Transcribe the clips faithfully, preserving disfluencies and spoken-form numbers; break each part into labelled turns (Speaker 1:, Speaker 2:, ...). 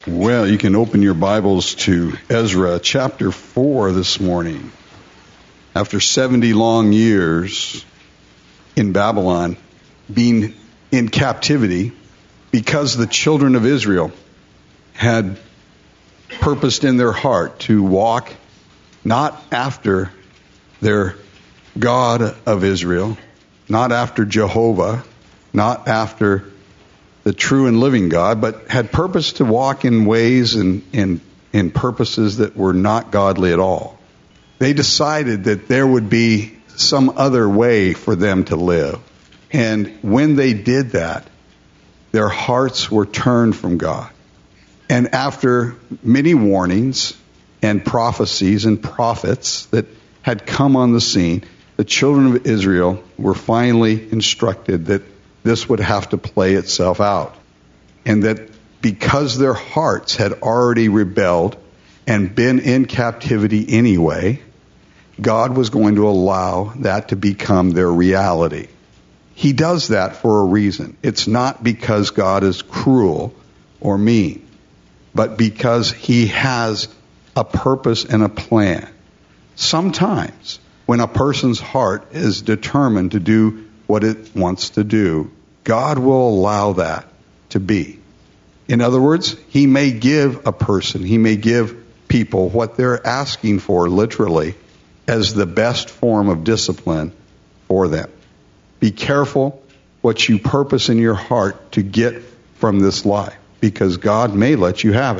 Speaker 1: Well, you can open your Bibles to Ezra chapter four this morning. After seventy long years in Babylon, being in captivity, because the children of Israel had purposed in their heart to walk not after their God of Israel, not after Jehovah, not after the true and living God, but had purpose to walk in ways and in, in purposes that were not godly at all. They decided that there would be some other way for them to live. And when they did that, their hearts were turned from God. And after many warnings and prophecies and prophets that had come on the scene, the children of Israel were finally instructed that this would have to play itself out. And that because their hearts had already rebelled and been in captivity anyway, God was going to allow that to become their reality. He does that for a reason. It's not because God is cruel or mean, but because He has a purpose and a plan. Sometimes when a person's heart is determined to do what it wants to do, God will allow that to be. In other words, He may give a person, He may give people what they're asking for, literally, as the best form of discipline for them. Be careful what you purpose in your heart to get from this life, because God may let you have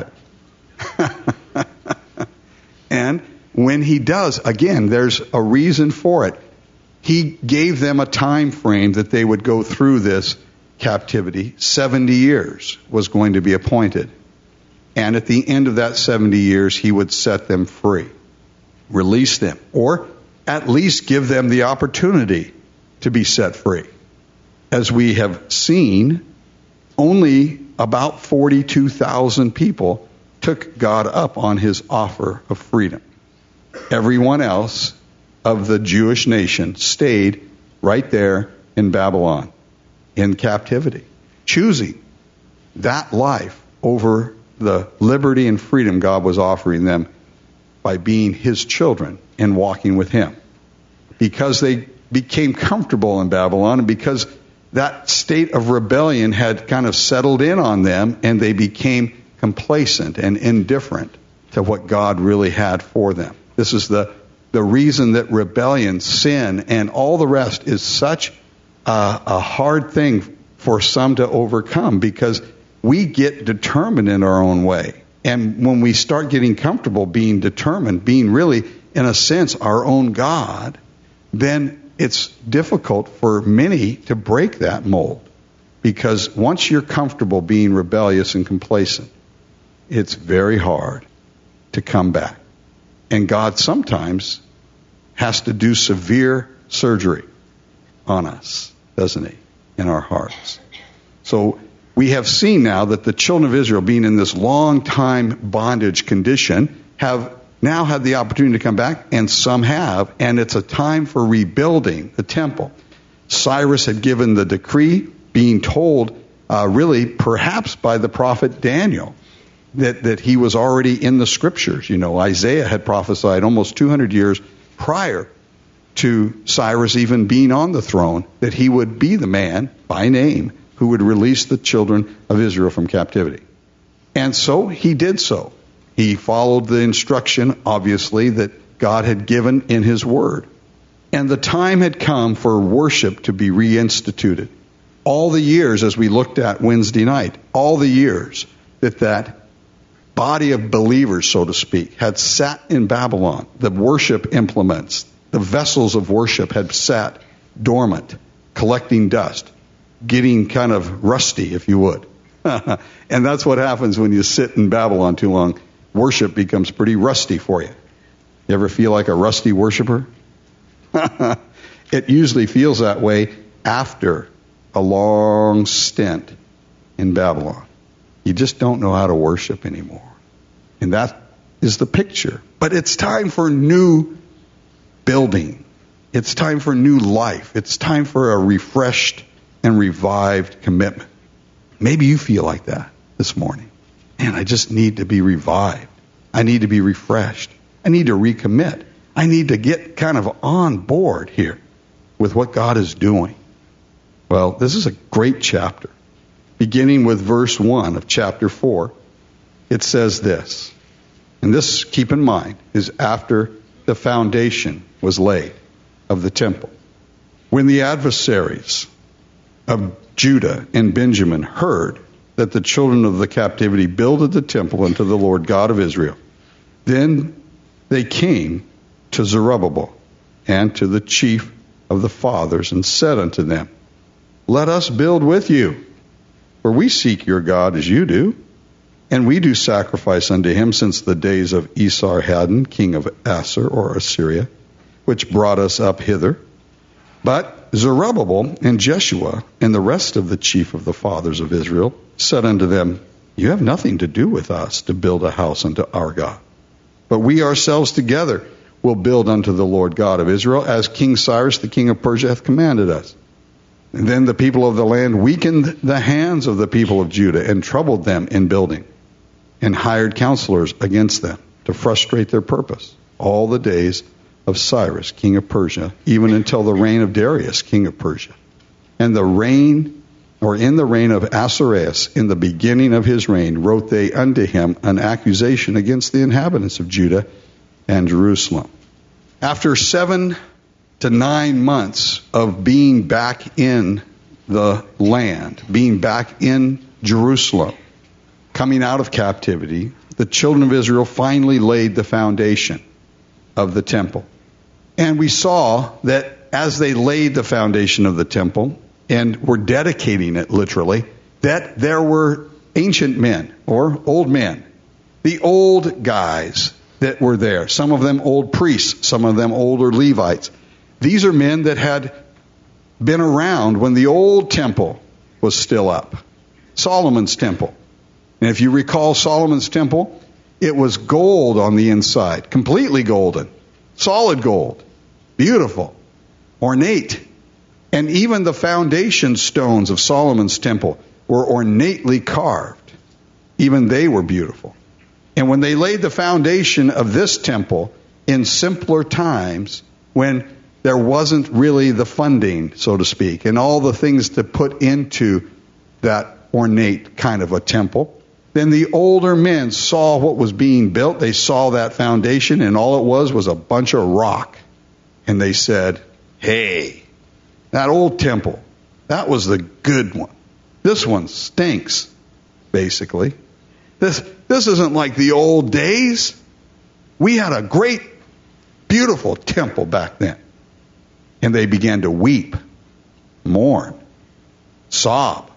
Speaker 1: it. And when He does, again, there's a reason for it. He gave them a time frame that they would go through this captivity. seventy years was going to be appointed. And at the end of that seventy years, He would set them free, release them, or at least give them the opportunity to be set free. As we have seen, only about forty-two thousand people took God up on His offer of freedom. Everyone else of the Jewish nation stayed right there in Babylon, in captivity, choosing that life over the liberty and freedom God was offering them by being His children and walking with Him. Because they became comfortable in Babylon, and because that state of rebellion had kind of settled in on them, and they became complacent and indifferent to what God really had for them. This is the The reason that rebellion, sin, and all the rest is such a, a hard thing for some to overcome, because we get determined in our own way. And when we start getting comfortable being determined, being really, in a sense, our own God, then it's difficult for many to break that mold. Because once you're comfortable being rebellious and complacent, it's very hard to come back. And God sometimes has to do severe surgery on us, doesn't He, in our hearts. So we have seen now that the children of Israel, being in this long time bondage condition, have now had the opportunity to come back, and some have, and it's a time for rebuilding the temple. Cyrus had given the decree, being told, uh, really perhaps by the prophet Daniel, that, that he was already in the scriptures. You know, Isaiah had prophesied almost two hundred years prior to Cyrus even being on the throne, that he would be the man, by name, who would release the children of Israel from captivity. And so he did so. He followed the instruction, obviously, that God had given in His Word. And the time had come for worship to be reinstituted. All the years, as we looked at Wednesday night, all the years that that body of believers, so to speak, had sat in Babylon, the worship implements, the vessels of worship had sat dormant, collecting dust, getting kind of rusty, if you would. And that's what happens when you sit in Babylon too long. Worship becomes pretty rusty for you. You ever feel like a rusty worshiper? It usually feels that way after a long stint in Babylon. You just don't know how to worship anymore. And that is the picture. But it's time for new building. It's time for new life. It's time for a refreshed and revived commitment. Maybe you feel like that this morning. man, I just need to be revived. I need to be refreshed. I need to recommit. I need to get kind of on board here with what God is doing. Well, this is a great chapter. Beginning with verse one of chapter four, it says this. And this, keep in mind, is after the foundation was laid of the temple. When the adversaries of Judah and Benjamin heard that the children of the captivity builded the temple unto the Lord God of Israel, then they came to Zerubbabel and to the chief of the fathers and said unto them, Let us build with you, for we seek your God as you do, and we do sacrifice unto him since the days of Esarhaddon, king of Assur or Assyria, which brought us up hither. But Zerubbabel and Jeshua and the rest of the chief of the fathers of Israel said unto them, You have nothing to do with us to build a house unto our God, but we ourselves together will build unto the Lord God of Israel, as King Cyrus the king of Persia hath commanded us. And then the people of the land weakened the hands of the people of Judah and troubled them in building, and hired counselors against them to frustrate their purpose all the days of Cyrus, king of Persia, even until the reign of Darius, king of Persia. And the reign, or in the reign of Ahasuerus, in the beginning of his reign, wrote they unto him an accusation against the inhabitants of Judah and Jerusalem. After seven to nine months of being back in the land, being back in Jerusalem, coming out of captivity, the children of Israel finally laid the foundation of the temple. And we saw that as they laid the foundation of the temple and were dedicating it literally, that there were ancient men or old men, the old guys that were there. Some of them old priests, some of them older Levites. These are men that had been around when the old temple was still up, Solomon's temple. And if you recall Solomon's temple, it was gold on the inside, completely golden, solid gold, beautiful, ornate. And even the foundation stones of Solomon's temple were ornately carved. Even they were beautiful. And when they laid the foundation of this temple in simpler times, when there wasn't really the funding, so to speak, and all the things to put into that ornate kind of a temple, then the older men saw what was being built. They saw that foundation, and all it was was a bunch of rock. And they said, hey, that old temple, that was the good one. This one stinks, basically. This, this isn't like the old days. We had a great, beautiful temple back then. And they began to weep, mourn, sob.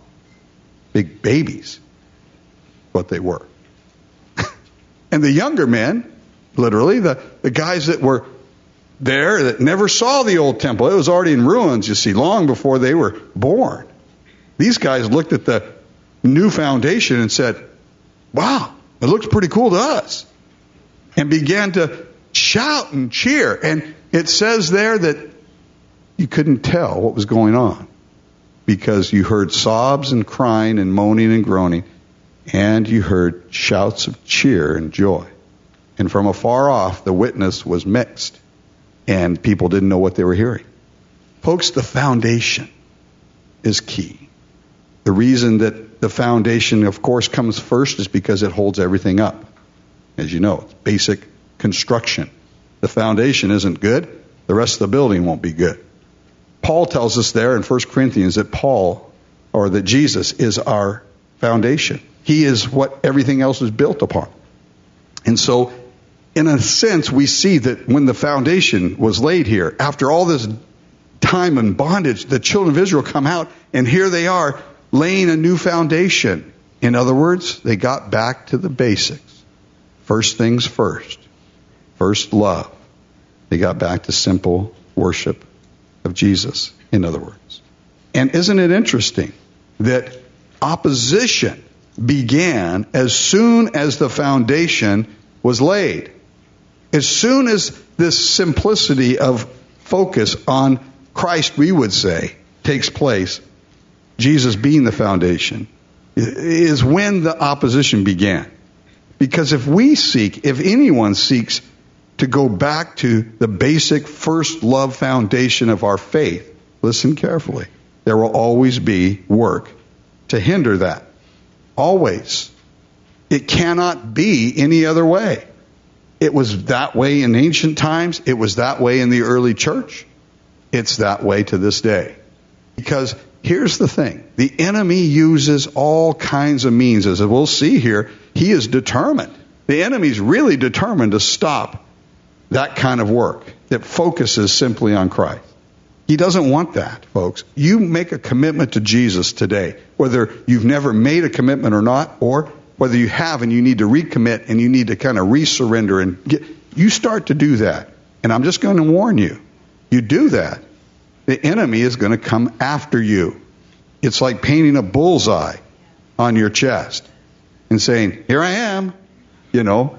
Speaker 1: Big babies, what they were. And the younger men, literally, the, the guys that were there that never saw the old temple. It was already in ruins, you see, long before they were born. These guys looked at the new foundation and said, wow, it looks pretty cool to us. And began to shout and cheer. And it says there that you couldn't tell what was going on, because you heard sobs and crying and moaning and groaning, and you heard shouts of cheer and joy. And from afar off, the witness was mixed, and people didn't know what they were hearing. Folks, the foundation is key. The reason that the foundation, of course, comes first is because it holds everything up. As you know, it's basic construction. The foundation isn't good, the rest of the building won't be good. Paul tells us there in First Corinthians that Paul, or that Jesus, is our foundation. He is what everything else is built upon. And so, in a sense, we see that when the foundation was laid here, after all this time in bondage, the children of Israel come out, and here they are laying a new foundation. In other words, they got back to the basics. First things first. First love. They got back to simple worship of Jesus, in other words. And isn't it interesting that opposition began as soon as the foundation was laid? As soon as this simplicity of focus on Christ, we would say, takes place, Jesus being the foundation, is when the opposition began. Because if we seek, if anyone seeks to go back to the basic first love foundation of our faith, listen carefully, there will always be work to hinder that. Always. It cannot be any other way. It was that way in ancient times. It was that way in the early church. It's that way to this day. Because here's the thing. The enemy uses all kinds of means. As we'll see here, he is determined. The enemy's really determined to stop that kind of work that focuses simply on Christ. He doesn't want that, folks. You make a commitment to Jesus today, whether you've never made a commitment or not, or whether you have and you need to recommit and you need to kind of resurrender and get, you start to do that. And I'm just going to warn you, you do that, the enemy is going to come after you. It's like painting a bullseye on your chest and saying, here I am, you know.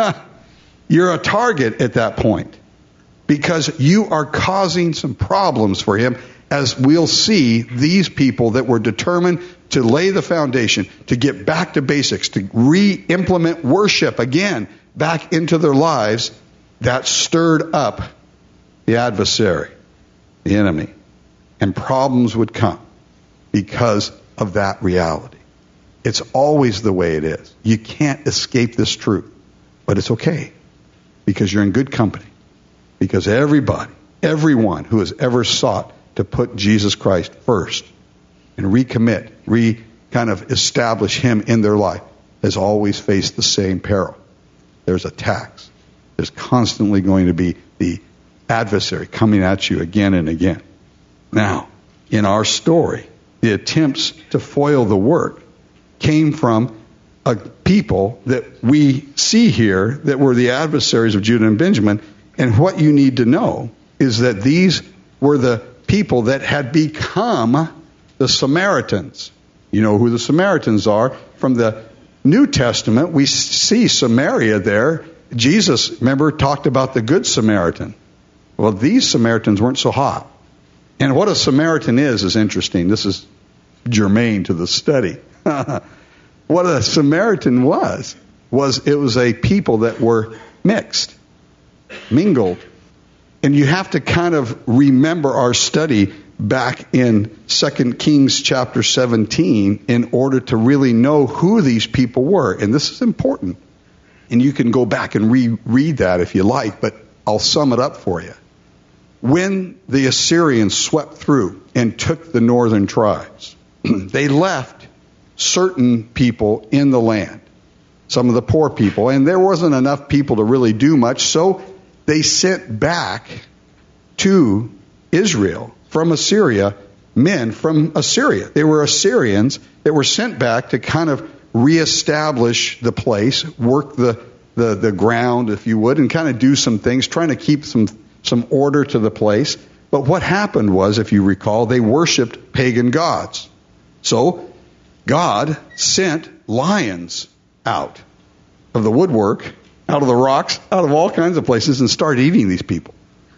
Speaker 1: You're a target at that point because you are causing some problems for him, as we'll see these people that were determined to lay the foundation, to get back to basics, to re-implement worship again back into their lives. That stirred up the adversary, the enemy, and problems would come because of that reality. It's always the way it is. You can't escape this truth, but it's okay because you're in good company. Because everybody, everyone who has ever sought to put Jesus Christ first and recommit, re kind of establish him in their life, has always faced the same peril. There's attacks. There's constantly going to be the adversary coming at you again and again. Now, in our story, the attempts to foil the work came from a people that we see here that were the adversaries of Judah and Benjamin. And what you need to know is that these were the people that had become the Samaritans. You know who the Samaritans are. From the New Testament, we see Samaria there. Jesus, remember, talked about the Good Samaritan. Well, these Samaritans weren't so hot. And what a Samaritan is, is interesting. This is germane to the study. What a Samaritan was, was it was a people that were mixed. Mingled. And you have to kind of remember our study back in Second Kings chapter seventeen in order to really know who these people were. And this is important. And you can go back and reread that if you like, but I'll sum it up for you. When the Assyrians swept through and took the northern tribes, they left certain people in the land, some of the poor people, and there wasn't enough people to really do much, so they sent back to Israel from Assyria men from Assyria. They were Assyrians that were sent back to kind of reestablish the place, work the, the, the ground, if you would, and kind of do some things, trying to keep some, some order to the place. But what happened was, if you recall, they worshipped pagan gods. So God sent lions out of the woodwork, out of the rocks, out of all kinds of places, and started eating these people.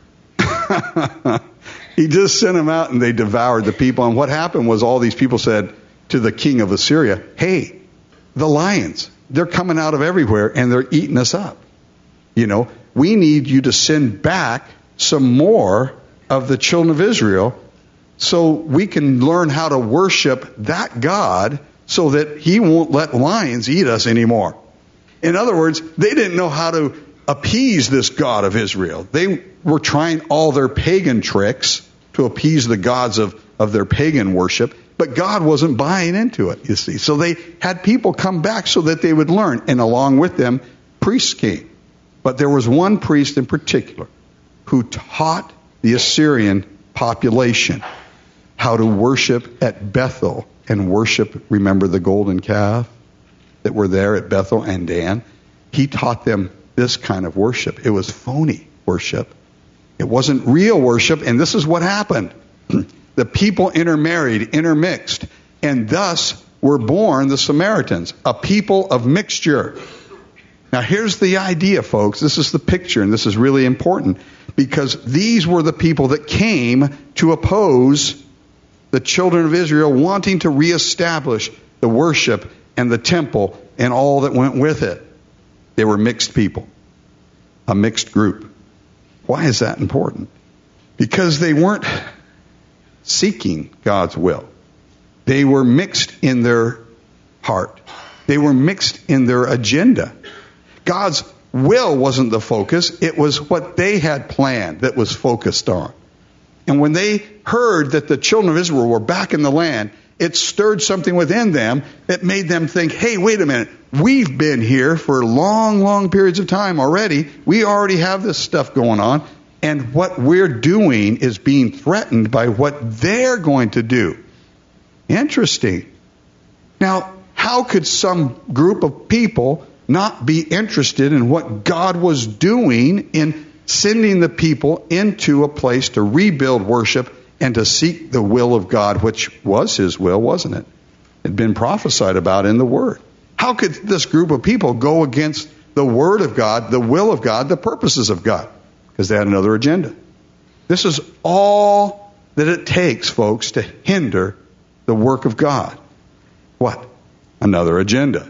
Speaker 1: He just sent them out and they devoured the people. And what happened was all these people said to the king of Assyria, hey, the lions, they're coming out of everywhere and they're eating us up. You know, we need you to send back some more of the children of Israel so we can learn how to worship that God so that he won't let lions eat us anymore. In other words, they didn't know how to appease this God of Israel. They were trying all their pagan tricks to appease the gods of, of their pagan worship, but God wasn't buying into it, you see. So they had people come back so that they would learn, and along with them, priests came. But there was one priest in particular who taught the Assyrian population how to worship at Bethel and worship, remember the golden calf that were there at Bethel and Dan? He taught them this kind of worship. It was phony worship. It wasn't real worship, and this is what happened. The people intermarried, intermixed, and thus were born the Samaritans, a people of mixture. Now here's the idea, folks. This is the picture, and this is really important, because these were the people that came to oppose the children of Israel wanting to reestablish the worship and the temple and all that went with it. They were mixed people, a mixed group. Why is that important? Because they weren't seeking God's will. They were mixed in their heart. They were mixed in their agenda. God's will wasn't the focus. It was what they had planned that was focused on. And when they heard that the children of Israel were back in the land, it stirred something within them that made them think, hey, wait a minute. We've been here for long, long periods of time already. We already have this stuff going on. And what we're doing is being threatened by what they're going to do. Interesting. Now, how could some group of people not be interested in what God was doing in sending the people into a place to rebuild worship and to seek the will of God, which was His will, wasn't it? It had been prophesied about in the Word. How could this group of people go against the Word of God, the will of God, the purposes of God? Because they had another agenda. This is all that it takes, folks, to hinder the work of God. What? Another agenda.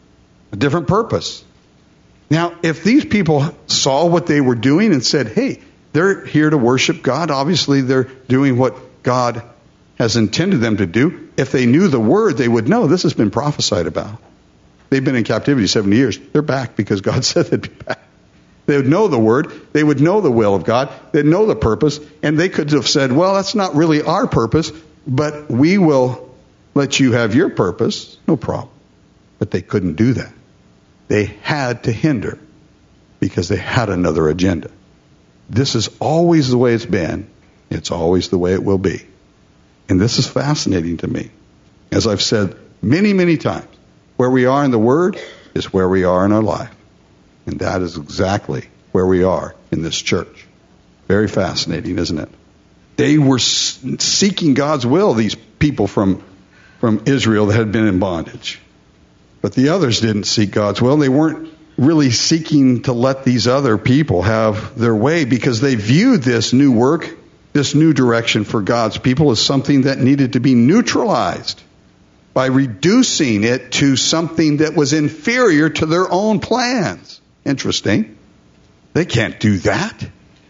Speaker 1: A different purpose. Now, if these people saw what they were doing and said, hey, they're here to worship God, obviously they're doing what God has intended them to do. If they knew the Word, they would know this has been prophesied about. They've been in captivity seventy years. They're back because God said they'd be back. They would know the Word. They would know the will of God. They'd know the purpose. And they could have said, well, that's not really our purpose, but we will let you have your purpose. No problem. But they couldn't do that. They had to hinder because they had another agenda. This is always the way it's been. It's always the way it will be. And this is fascinating to me. As I've said many, many times, where we are in the Word is where we are in our life. And that is exactly where we are in this church. Very fascinating, isn't it? They were seeking God's will, these people from, from Israel that had been in bondage. But the others didn't seek God's will. They weren't really seeking to let these other people have their way because they viewed this new work, this new direction for God's people as something that needed to be neutralized by reducing it to something that was inferior to their own plans. Interesting. They can't do that,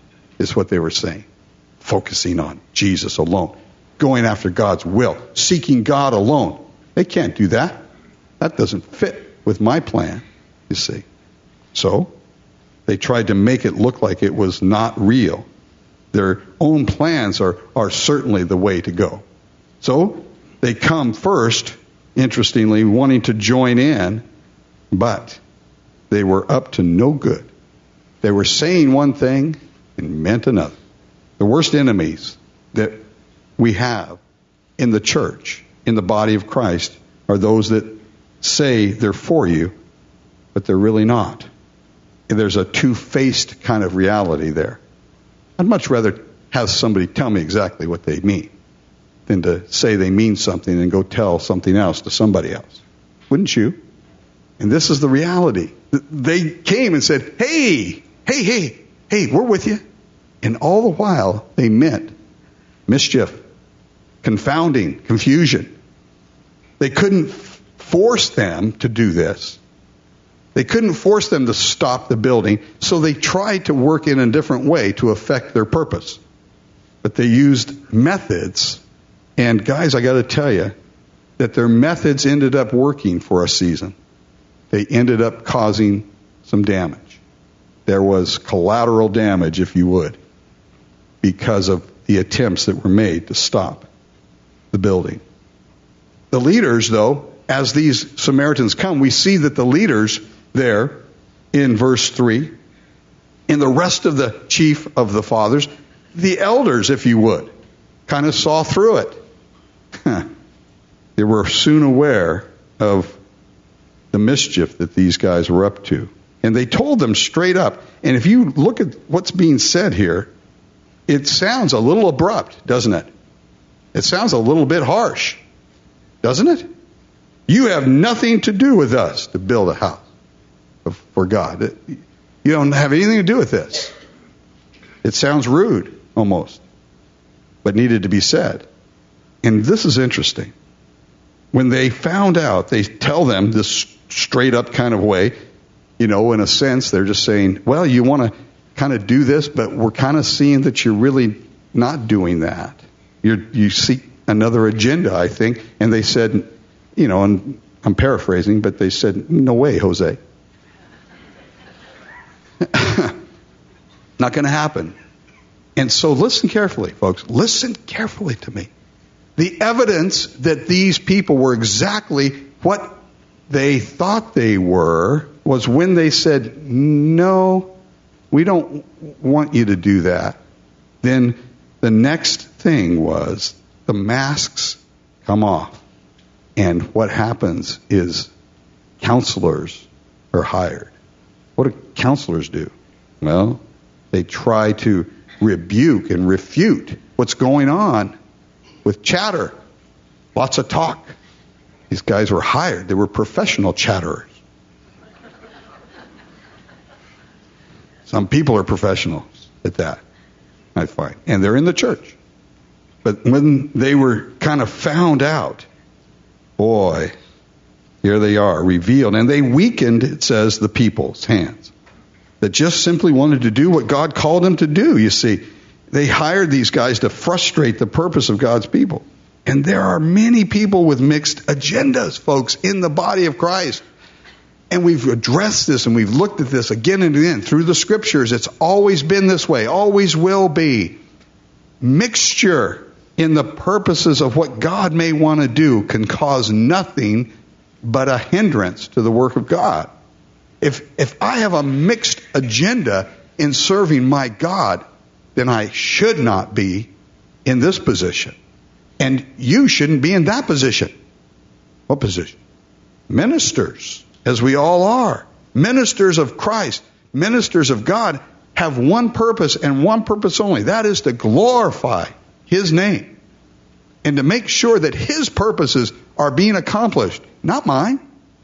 Speaker 1: is what they were saying. Focusing on Jesus alone. Going after God's will. Seeking God alone. They can't do that. That doesn't fit with my plan, you see. So, they tried to make it look like it was not real. Their own plans are, are certainly the way to go. So, they come first, interestingly, wanting to join in, but they were up to no good. They were saying one thing and meant another. The worst enemies that we have in the church, in the body of Christ, are those that say they're for you, but they're really not. There's a two-faced kind of reality there. I'd much rather have somebody tell me exactly what they mean than to say they mean something and go tell something else to somebody else. Wouldn't you? And this is the reality. They came and said, hey, hey, hey, hey, we're with you. And all the while, they meant mischief, confounding, confusion. They couldn't force them to do this. They couldn't force them to stop the building, so they tried to work in a different way to affect their purpose. But they used methods, and guys, I got to tell you that their methods ended up working for a season. They ended up causing some damage. There was collateral damage, if you would, because of the attempts that were made to stop the building. The leaders, though, as these Samaritans come, we see that the leaders there in verse three, and the rest of the chief of the fathers, the elders, if you would, kind of saw through it. They were soon aware of the mischief that these guys were up to. And they told them straight up. And if you look at what's being said here, it sounds a little abrupt, doesn't it? It sounds a little bit harsh, doesn't it? You have nothing to do with us to build a house for God. You don't have anything to do with this. It sounds rude, almost, but needed to be said. And this is interesting. when they found out, they tell them this straight up kind of way, you know, in a sense, they're just saying, well, you want to kind of do this, but we're kind of seeing that you're really not doing that. You're, you seek another agenda, I think. And they said, you know, and I'm paraphrasing, but they said, no way, Jose. Not going to happen. And so listen carefully, folks. Listen carefully to me. The evidence that these people were exactly what they thought they were was when they said, no, we don't want you to do that. Then the next thing was the masks come off. And what happens is counselors are hired. What do counselors do? Well, they try to rebuke and refute what's going on with chatter. Lots of talk. These guys were hired. They were professional chatterers. Some people are professionals at that, I find. And they're in the church. But when they were kind of found out, boy, here they are, revealed. And they weakened, it says, the people's hands. That just simply wanted to do what God called them to do, you see. They hired these guys to frustrate the purpose of God's people. And there are many people with mixed agendas, folks, in the body of Christ. And we've addressed this and we've looked at this again and again through the scriptures. It's always been this way, always will be. Mixture in the purposes of what God may want to do can cause nothing but a hindrance to the work of God. If if I have a mixed agenda in serving my God, then I should not be in this position. And you shouldn't be in that position. What position? Ministers, as we all are. Ministers of Christ, ministers of God, have one purpose and one purpose only. That is to glorify His name. And to make sure that His purposes are being accomplished. Not mine.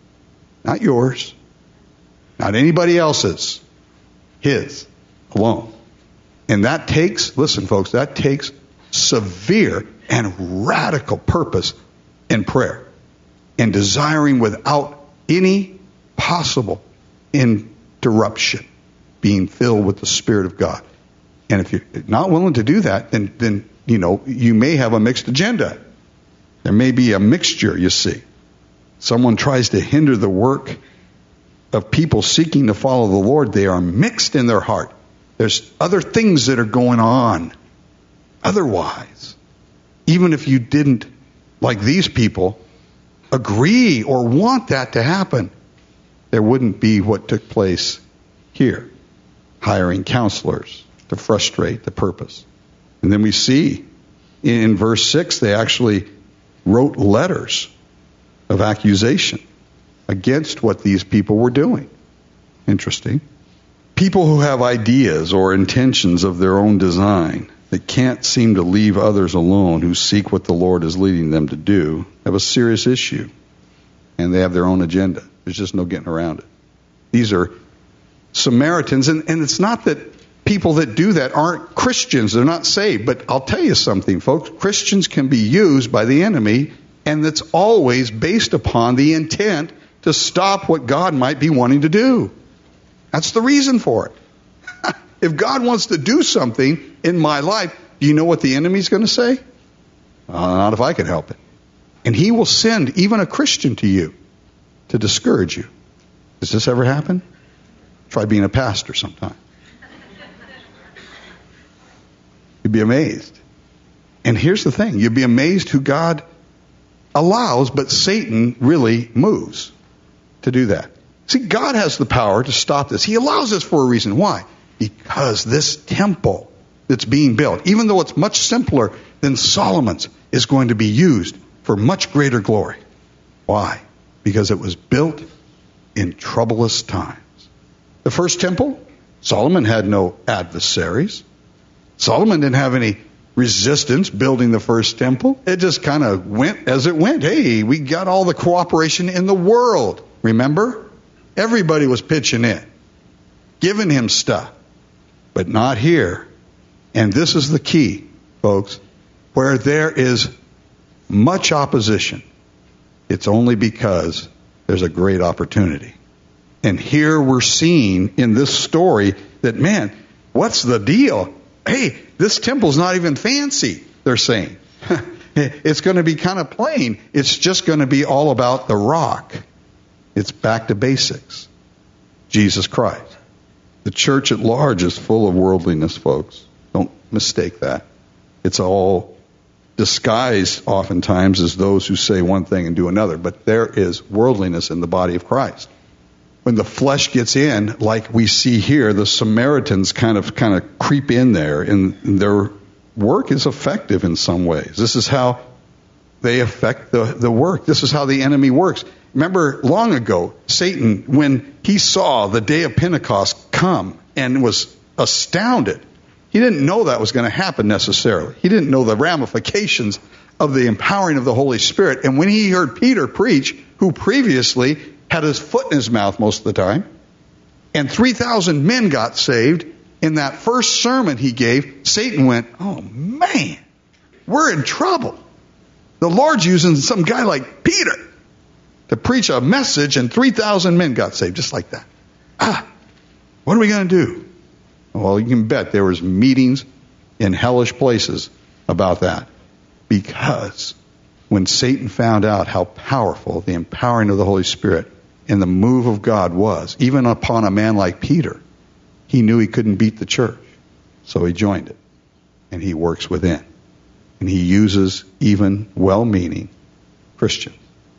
Speaker 1: Not yours. Not anybody else's. His alone. And that takes, listen folks, that takes severe and radical purpose in prayer. And desiring without any possible interruption. Being filled with the Spirit of God. And if you're not willing to do that, then, then you know, you may have a mixed agenda. There may be a mixture, you see. Someone tries to hinder the work of people seeking to follow the Lord. They are mixed in their heart. There's other things that are going on. Otherwise, even if you didn't, like these people, agree or want that to happen, there wouldn't be what took place here. Hiring counselors to frustrate the purpose. And then we see in verse six, they actually wrote letters of accusation against what these people were doing. Interesting. People who have ideas or intentions of their own design that can't seem to leave others alone, who seek what the Lord is leading them to do, have a serious issue. And they have their own agenda. There's just no getting around it. These are Samaritans, and, and it's not that people that do that aren't Christians. They're not saved. But I'll tell you something, folks. Christians can be used by the enemy, and it's always based upon the intent to stop what God might be wanting to do. That's the reason for it. If God wants to do something in my life, do you know what the enemy's going to say? Uh, not if I can help it. And he will send even a Christian to you to discourage you. Does this ever happen? Try being a pastor sometime. You'd be amazed. And here's the thing. You'd be amazed who God allows, but Satan really moves to do that. See, God has the power to stop this. He allows this for a reason. Why? Because this temple that's being built, even though it's much simpler than Solomon's, is going to be used for much greater glory. Why? Because it was built in troublous times. The first temple, Solomon had no adversaries. Solomon didn't have any resistance building the first temple. It just kind of went as it went. Hey, we got all the cooperation in the world. Remember? Everybody was pitching in, giving him stuff. But not here. And this is the key, folks. Where there is much opposition, It's only because there's a great opportunity. And here we're seeing in this story that, man, what's the deal? Hey, this temple's not even fancy, they're saying. It's going to be kind of plain. It's just going to be all about the rock. It's back to basics. Jesus Christ. The church at large is full of worldliness, folks. Don't mistake that. It's all disguised oftentimes as those who say one thing and do another. But there is worldliness in the body of Christ. When the flesh gets in, like we see here, the Samaritans kind of kind of creep in there, and their work is effective in some ways. This is how they affect the, the work. This is how the enemy works. Remember, long ago, Satan, when he saw the day of Pentecost come and was astounded, he didn't know that was going to happen necessarily. He didn't know the ramifications of the empowering of the Holy Spirit. And when he heard Peter preach, who previously had his foot in his mouth most of the time, and three thousand men got saved in that first sermon he gave, Satan went, oh man, we're in trouble. The Lord's using some guy like Peter to preach a message, and three thousand men got saved, just like that. Ah, what are we going to do? Well, you can bet there was meetings in hellish places about that. Because when Satan found out how powerful the empowering of the Holy Spirit and the move of God was, even upon a man like Peter, he knew he couldn't beat the church. So he joined it. And he works within. And he uses even well-meaning Christians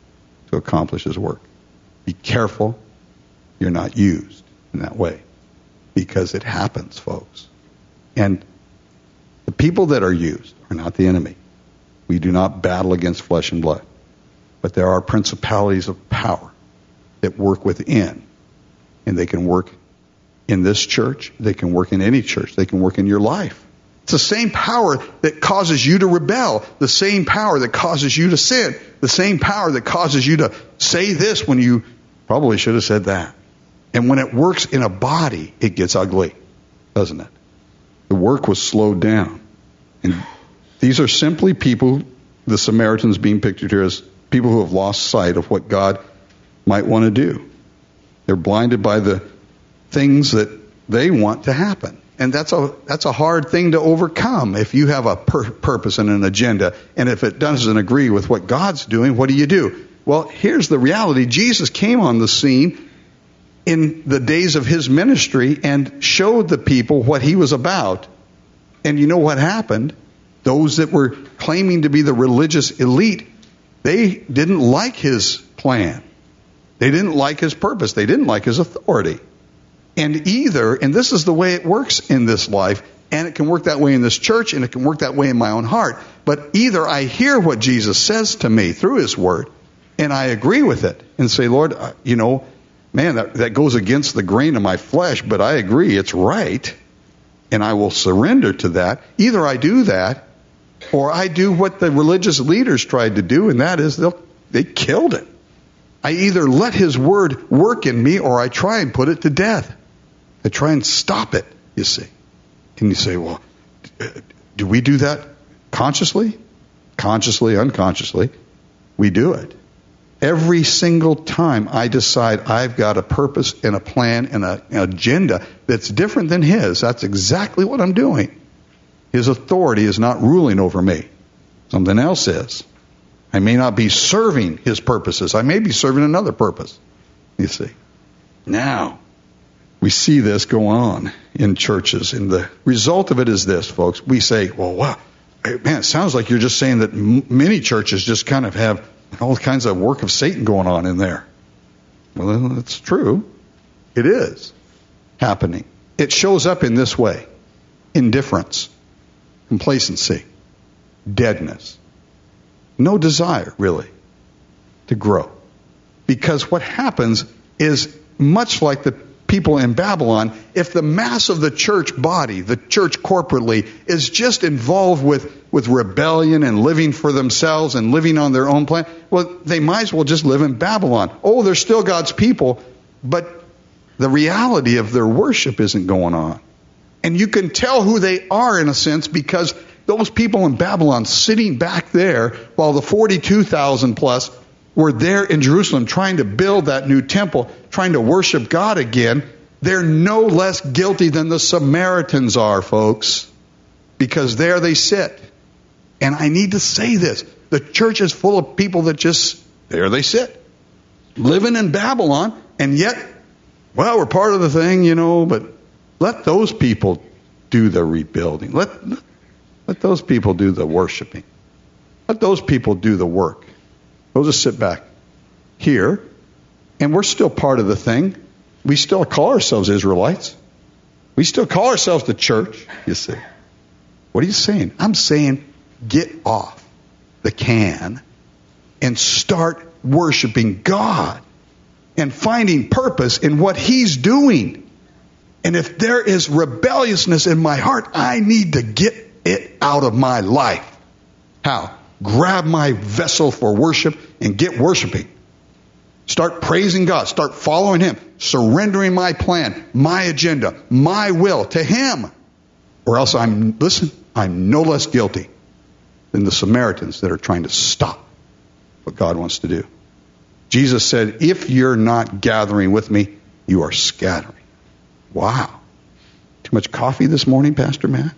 Speaker 1: to accomplish his work. Be careful you're not used in that way. Because it happens, folks. And the people that are used are not the enemy. We do not battle against flesh and blood. But there are principalities of power that work within. And they can work in this church. They can work in any church. They can work in your life. It's the same power that causes you to rebel. The same power that causes you to sin. The same power that causes you to say this when you probably should have said that. And when it works in a body, it gets ugly, doesn't it? The work was slowed down. And these are simply people, the Samaritans being pictured here as people who have lost sight of what God might want to do. They're blinded by the things that they want to happen. And that's a that's a hard thing to overcome if you have a pur- purpose and an agenda. And if it doesn't agree with what God's doing, what do you do? Well, here's the reality. Jesus came on the scene in the days of his ministry and showed the people what he was about. And you know what happened? Those that were claiming to be the religious elite, they didn't like his plan. They didn't like his purpose. They didn't like his authority. And either, and this is the way it works in this life, and it can work that way in this church, and it can work that way in my own heart, but either I hear what Jesus says to me through his word, and I agree with it, and say, Lord, you know, man, that, that goes against the grain of my flesh, but I agree, it's right, and I will surrender to that. Either I do that, or I do what the religious leaders tried to do, and that is they'll, they killed it. I either let his word work in me, or I try and put it to death. I try and stop it, you see. And you say, well, do we do that consciously? Consciously, unconsciously, we do it. Every single time I decide I've got a purpose and a plan and a, an agenda that's different than his, that's exactly what I'm doing. His authority is not ruling over me. Something else is. I may not be serving his purposes. I may be serving another purpose, you see. Now, we see this go on in churches, and the result of it is this, folks. We say, well, wow, man, it sounds like you're just saying that m- many churches just kind of have all kinds of work of Satan going on in there. Well, that's true. It is happening. It shows up in this way. Indifference, complacency, deadness. No desire, really, to grow. Because what happens is, much like the people in Babylon, if the mass of the church body, the church corporately, is just involved with, with rebellion and living for themselves and living on their own plan, well, they might as well just live in Babylon. Oh, they're still God's people, but the reality of their worship isn't going on. And you can tell who they are, in a sense, because those people in Babylon sitting back there, while the forty-two thousand plus were there in Jerusalem trying to build that new temple, trying to worship God again, they're no less guilty than the Samaritans are, folks, because there they sit. And I need to say this. The church is full of people that just, there they sit, living in Babylon, and yet, well, we're part of the thing, you know, but let those people do the rebuilding. Let, let those people do the worshiping. Let those people do the work. We'll just sit back here, and we're still part of the thing. We still call ourselves Israelites. We still call ourselves the church, you see. What are you saying? I'm saying get off the can and start worshiping God and finding purpose in what He's doing. And if there is rebelliousness in my heart, I need to get it out of my life. How? Grab my vessel for worship and get worshiping. Start praising God. Start following Him. Surrendering my plan, my agenda, my will to Him. Or else I'm, listen, I'm no less guilty than the Samaritans that are trying to stop what God wants to do. Jesus said, if you're not gathering with me, you are scattering. Wow. Too much coffee this morning, Pastor Matt?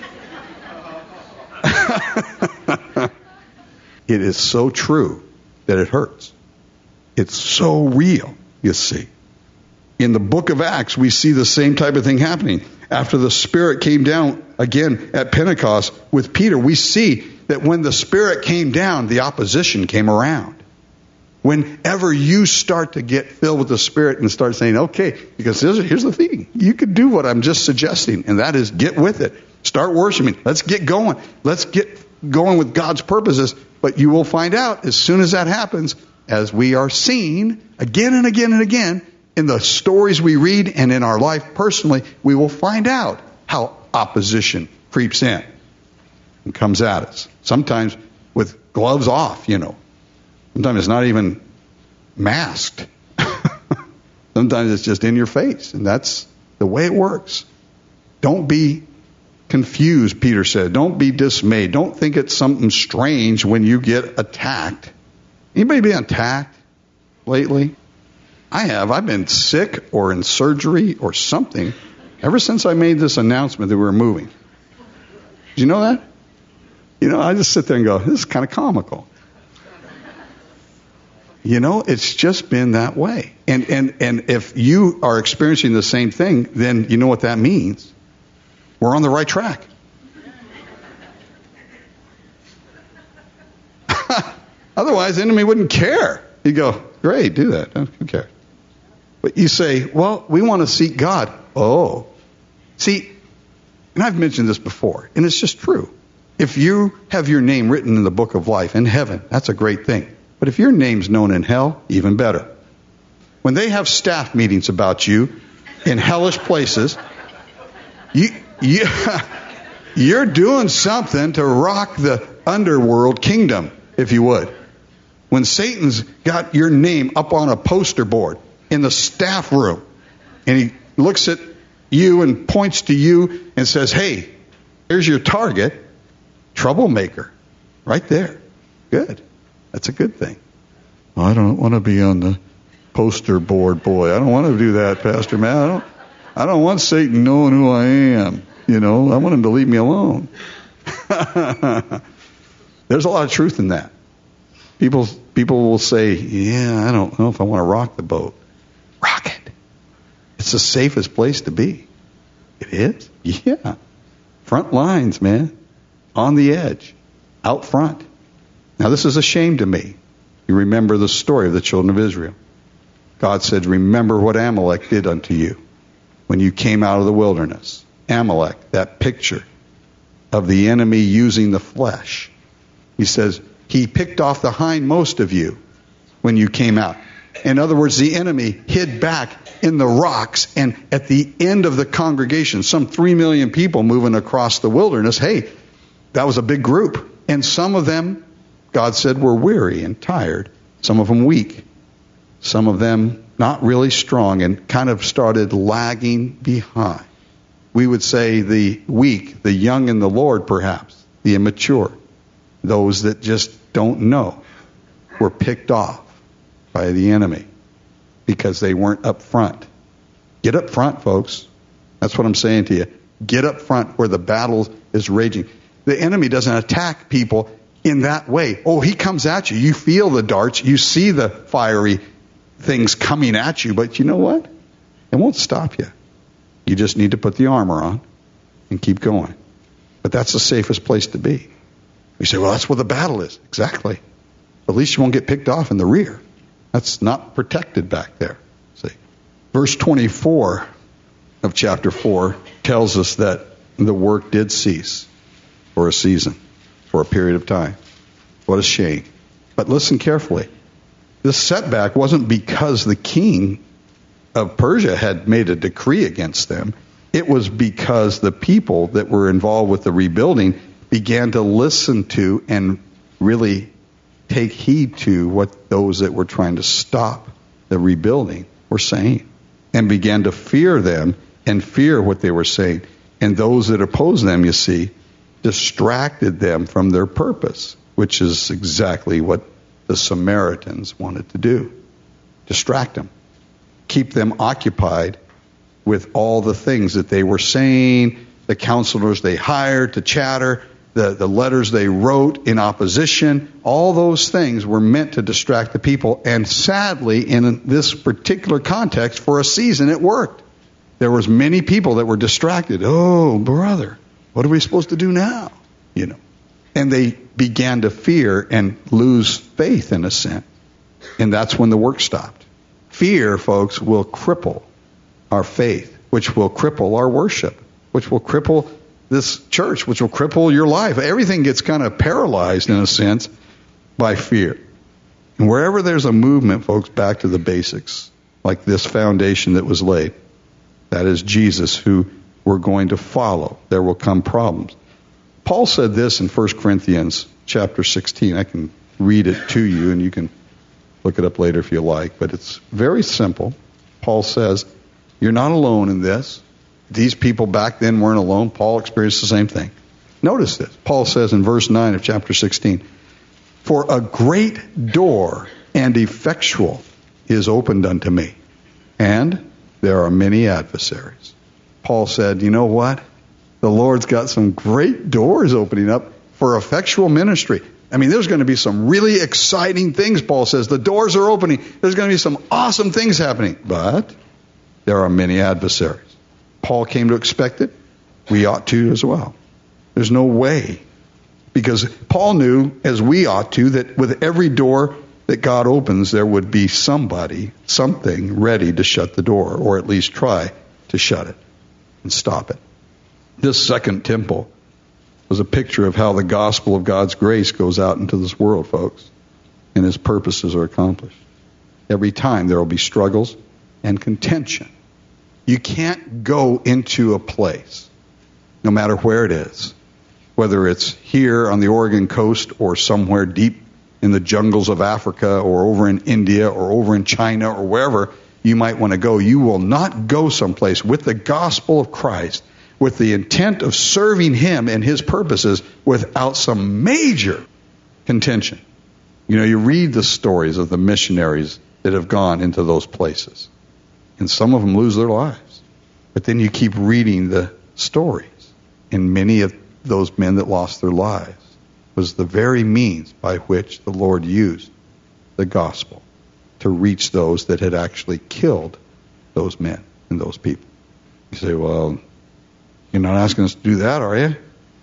Speaker 1: It is so true that it hurts. It's so real, you see. In the book of Acts, we see the same type of thing happening. After the Spirit came down again at Pentecost with Peter, we see that when the Spirit came down, the opposition came around. Whenever you start to get filled with the Spirit and start saying, okay, because here's the thing. You could do what I'm just suggesting, and that is get with it. Start worshiping. Let's get going. Let's get going with God's purposes. But you will find out as soon as that happens, as we are seeing again and again and again in the stories we read and in our life personally, we will find out how opposition creeps in and comes at us. Sometimes with gloves off, you know. Sometimes it's not even masked. Sometimes it's just in your face. And that's the way it works. Don't be confused, Peter said. Don't be dismayed. Don't think it's something strange when you get attacked. Anybody been attacked lately? I have. I've been sick or in surgery or something ever since I made this announcement that we were moving. Did you know that? You know, I just sit there and go, this is kind of comical. You know, it's just been that way. And, and, and if you are experiencing the same thing, then you know what that means. We're on the right track. Otherwise, the enemy wouldn't care. He'd go, great, do that. Who cares? But you say, well, we want to seek God. Oh. See, and I've mentioned this before, and it's just true. If you have your name written in the book of life in heaven, that's a great thing. But if your name's known in hell, even better. When they have staff meetings about you in hellish places, you, you, you're doing something to rock the underworld kingdom, if you would. When Satan's got your name up on a poster board in the staff room, and he looks at you and points to you and says, hey, here's your target, troublemaker, right there. Good. That's a good thing. I don't want to be on the poster board, boy. I don't want to do that, Pastor Matt. I don't, I don't want Satan knowing who I am. You know, I want him to leave me alone. There's a lot of truth in that. People, people will say, yeah, I don't know if I want to rock the boat. Rock it. It's the safest place to be. It is? Yeah. Front lines, man. On the edge. Out front. Now, this is a shame to me. You remember the story of the children of Israel. God said, remember what Amalek did unto you when you came out of the wilderness. Amalek, that picture of the enemy using the flesh. He says, he picked off the hindmost of you when you came out. In other words, the enemy hid back in the rocks, and at the end of the congregation, some three million people moving across the wilderness, hey, that was a big group. And some of them, God said, were weary and tired. Some of them weak. Some of them not really strong and kind of started lagging behind. We would say the weak, the young in the Lord perhaps, the immature, those that just don't know. were picked off by the enemy because they weren't up front. Get up front, folks. That's what I'm saying to you. Get up front where the battle is raging. The enemy doesn't attack people in that way. Oh, he comes at you. You feel the darts. You see the fiery things coming at you. But you know what? It won't stop you. You just need to put the armor on and keep going. But that's the safest place to be. You say, well, that's where the battle is. Exactly. At least you won't get picked off in the rear. That's not protected back there. See, verse twenty-four of chapter four tells us that the work did cease for a season, for a period of time. What a shame. But listen carefully. This setback wasn't because the king of Persia had made a decree against them. It was because the people that were involved with the rebuilding began to listen to and really take heed to what those that were trying to stop the rebuilding were saying, and began to fear them and fear what they were saying. And those that opposed them, you see, distracted them from their purpose, which is exactly what the Samaritans wanted to do. Distract them. Keep them occupied with all the things that they were saying, the counselors they hired to chatter, the, the letters they wrote in opposition. All those things were meant to distract the people. And sadly, in this particular context, for a season, it worked. There was many people that were distracted. Oh, brother, what are we supposed to do now? You know, and they began to fear and lose faith in a sense. And that's when the work stopped. Fear, folks, will cripple our faith, which will cripple our worship, which will cripple this church, which will cripple your life. Everything gets kind of paralyzed, in a sense, by fear. And wherever there's a movement, folks, back to the basics, like this foundation that was laid, that is Jesus, who we're going to follow. There will come problems. Paul said this in First Corinthians chapter sixteen. I can read it to you, and you can look it up later if you like. But it's very simple. Paul says, you're not alone in this. These people back then weren't alone. Paul experienced the same thing. Notice this. Paul says in verse nine of chapter sixteen, for a great door and effectual is opened unto me, and there are many adversaries. Paul said, you know what? The Lord's got some great doors opening up for effectual ministry. I mean, there's going to be some really exciting things, Paul says. The doors are opening. There's going to be some awesome things happening. But there are many adversaries. Paul came to expect it. We ought to as well. There's no way. Because Paul knew, as we ought to, that with every door that God opens, there would be somebody, something ready to shut the door, or at least try to shut it and stop it. This second temple was a picture of how the gospel of God's grace goes out into this world, folks, and his purposes are accomplished. Every time there will be struggles and contention. You can't go into a place, no matter where it is, whether it's here on the Oregon coast or somewhere deep in the jungles of Africa or over in India or over in China or wherever you might want to go. You will not go someplace with the gospel of Christ, with the intent of serving him and his purposes, without some major contention. You know, you read the stories of the missionaries that have gone into those places, and some of them lose their lives. But then you keep reading the stories, and many of those men that lost their lives was the very means by which the Lord used the gospel to reach those that had actually killed those men and those people. You say, well, you're not asking us to do that, are you?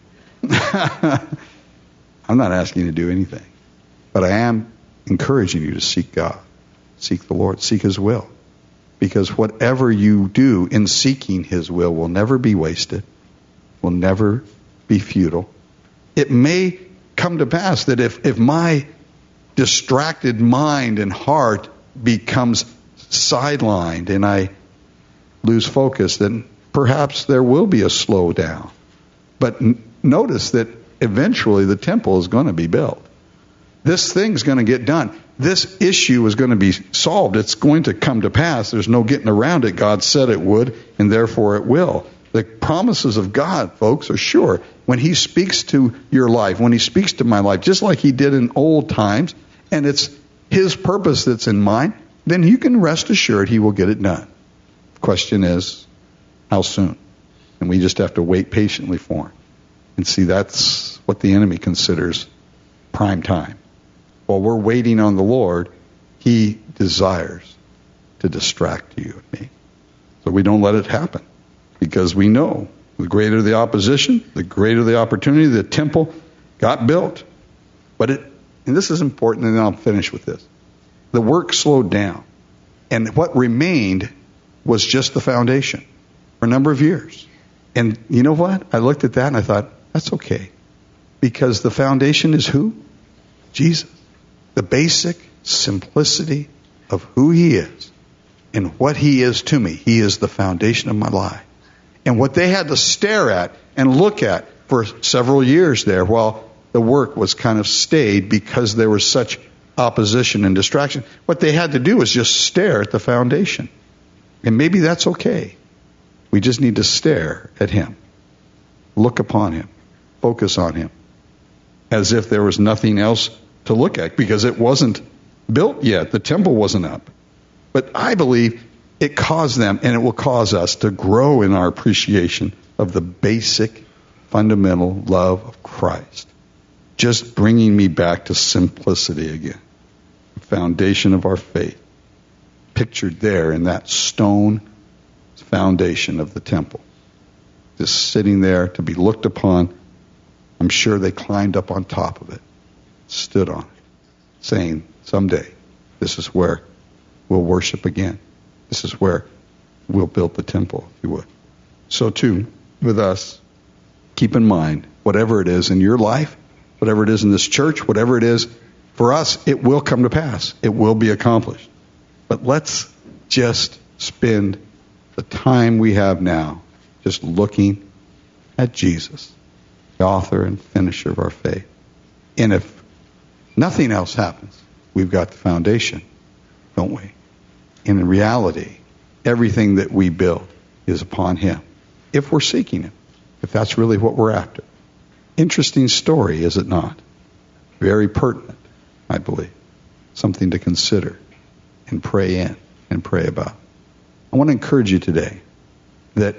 Speaker 1: I'm not asking you to do anything. But I am encouraging you to seek God, seek the Lord, seek his will. Because whatever you do in seeking his will will never be wasted, will never be futile. It may come to pass that if, if my distracted mind and heart becomes sidelined and I lose focus, then perhaps there will be a slowdown. But n- notice that eventually the temple is going to be built. This thing's going to get done. This issue is going to be solved. It's going to come to pass. There's no getting around it. God said it would, and therefore it will. The promises of God, folks, are sure. When he speaks to your life, when he speaks to my life, just like he did in old times, and it's His purpose that's in mind, then you can rest assured He will get it done. The question is, how soon? And we just have to wait patiently for Him. And see, that's what the enemy considers prime time. While we're waiting on the Lord, He desires to distract you and me. So we don't let it happen. Because we know the greater the opposition, the greater the opportunity. The temple got built. But it, and this is important, and then I'll finish with this. The work slowed down. And what remained was just the foundation for a number of years. And you know what? I looked at that and I thought, that's okay. Because the foundation is who? Jesus. The basic simplicity of who He is and what He is to me. He is the foundation of my life. And what they had to stare at and look at for several years there while the work was kind of stayed because there was such opposition and distraction, what they had to do was just stare at the foundation. And maybe that's okay. We just need to stare at Him. Look upon Him. Focus on Him. As if there was nothing else to look at, because it wasn't built yet. The temple wasn't up. But I believe it caused them, and it will cause us, to grow in our appreciation of the basic, fundamental love of Christ. Just bringing me back to simplicity again. The foundation of our faith. Pictured there in that stone foundation of the temple. Just sitting there to be looked upon. I'm sure they climbed up on top of it. Stood on it. Saying, someday, this is where we'll worship again. This is where we'll build the temple, if you would. So too, with us, keep in mind, whatever it is in your life, whatever it is in this church, whatever it is, for us, it will come to pass. It will be accomplished. But let's just spend the time we have now just looking at Jesus, the author and finisher of our faith. And if nothing else happens, we've got the foundation, don't we? And in reality, everything that we build is upon Him. If we're seeking Him, if that's really what we're after. Interesting story, is it not? Very pertinent, I believe. Something to consider and pray in and pray about. I want to encourage you today that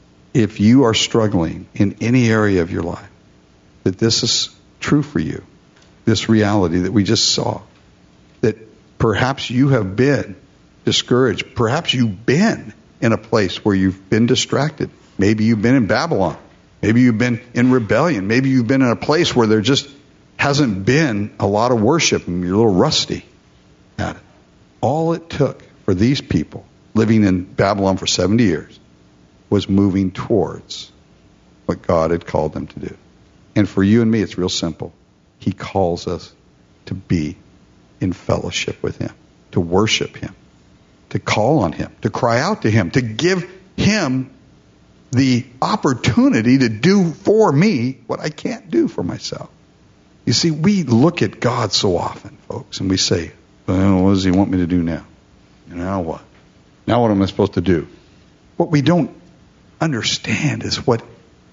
Speaker 1: if you are struggling in any area of your life, that this is true for you. This reality that we just saw. That perhaps you have been discouraged. Perhaps you've been in a place where you've been distracted. Maybe you've been in Babylon. Maybe you've been in rebellion. Maybe you've been in a place where there just hasn't been a lot of worship and you're a little rusty at it. All it took for these people living in Babylon for seventy years was moving towards what God had called them to do. And for you and me, it's real simple. He calls us to be in fellowship with Him, to worship Him, to call on Him, to cry out to Him, to give Him the opportunity to do for me what I can't do for myself. You see, we look at God so often, folks, and we say, well, what does He want me to do now? Now what? Now what am I supposed to do? What we don't understand is what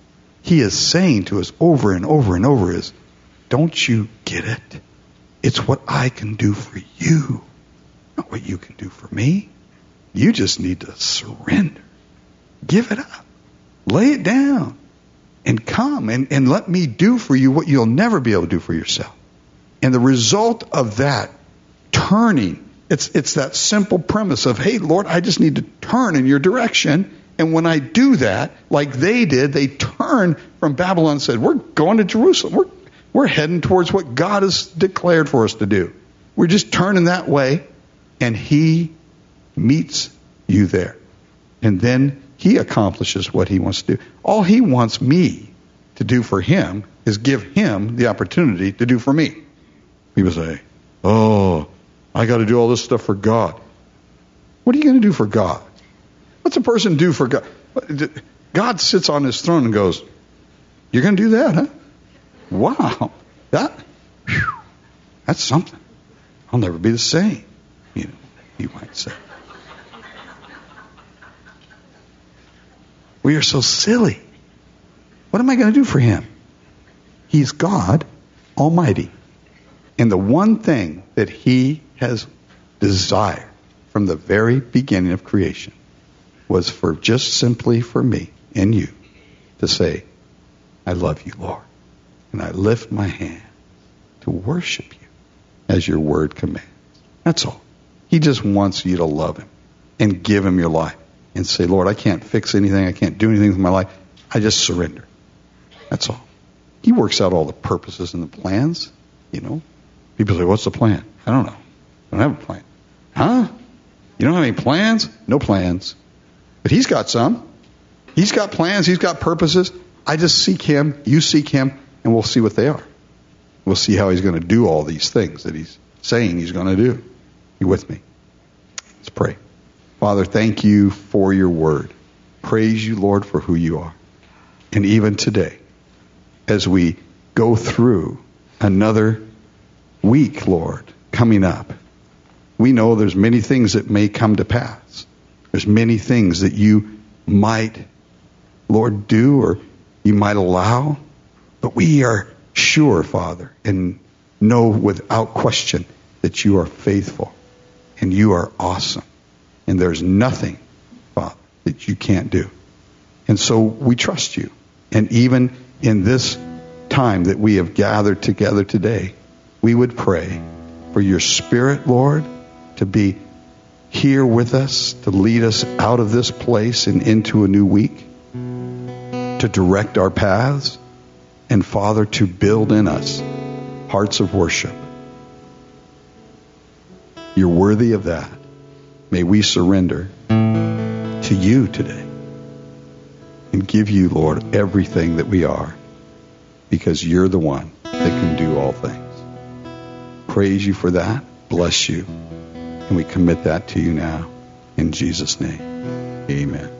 Speaker 1: He is saying to us over and over and over is, don't you get it? It's what I can do for you, not what you can do for me. You just need to surrender. Give it up. Lay it down. And come and, and let me do for you what you'll never be able to do for yourself. And the result of that turning, it's it's that simple premise of, hey, Lord, I just need to turn in your direction. And when I do that, like they did, they turned from Babylon and said, we're going to Jerusalem. We're We're heading towards what God has declared for us to do. We're just turning that way, and He meets you there. And then He accomplishes what He wants to do. All He wants me to do for Him is give Him the opportunity to do for me. People say, oh, I got to do all this stuff for God. What are you going to do for God? What's a person do for God? God sits on His throne and goes, you're going to do that, huh? Wow, that, whew, that's something. I'll never be the same, you know, you might say. We are so silly. What am I going to do for Him? He's God Almighty. And the one thing that he has desired from the very beginning of creation was for just simply for me and you to say, I love you, Lord. And I lift my hand to worship you as your word commands. That's all. He just wants you to love him and give him your life and say, Lord, I can't fix anything. I can't do anything with my life. I just surrender. That's all. He works out all the purposes and the plans, you know. People say, what's the plan? I don't know. I don't have a plan. Huh? You don't have any plans? No plans. But he's got some. He's got plans. He's got purposes. I just seek him. You seek him. And we'll see what they are. We'll see how he's going to do all these things that he's saying he's going to do. You with me? Let's pray. Father, thank you for your word. Praise you, Lord, for who you are. And even today, as we go through another week, Lord, coming up, we know there's many things that may come to pass. There's many things that you might, Lord, do or you might allow. But we are sure, Father, and know without question that you are faithful and you are awesome. And there's nothing, Father, that you can't do. And so we trust you. And even in this time that we have gathered together today, we would pray for your Spirit, Lord, to be here with us, to lead us out of this place and into a new week, to direct our paths, and Father, to build in us hearts of worship. You're worthy of that. May we surrender to you today and give you, Lord, everything that we are, because you're the one that can do all things. Praise you for that. Bless you. And we commit that to you now. In Jesus' name, amen.